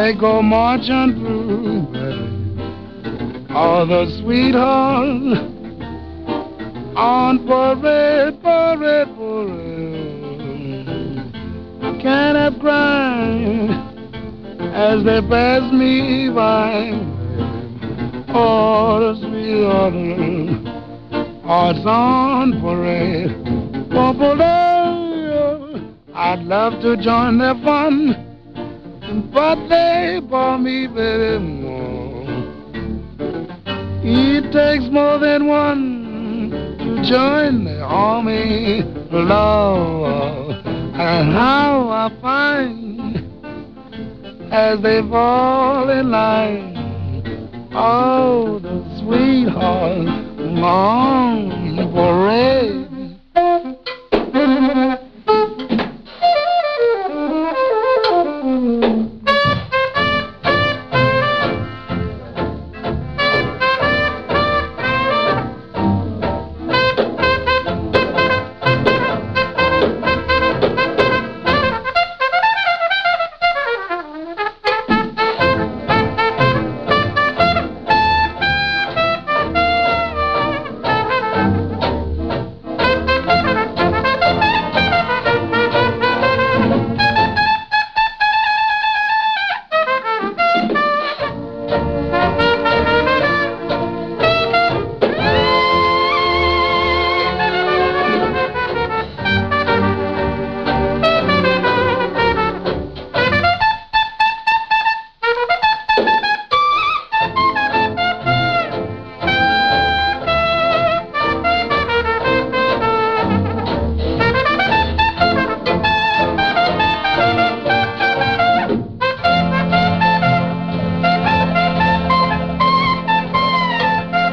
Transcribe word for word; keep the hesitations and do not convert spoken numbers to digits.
they go marching through, baby. All the sweethearts on parade, parade, parade. Can't help crying as they pass me by. All the sweethearts are on parade. I'd love to join their fun, but they bore me very more. It takes more than one to join the army, love. And how I find as they fall in line, oh, the sweetheart on parade.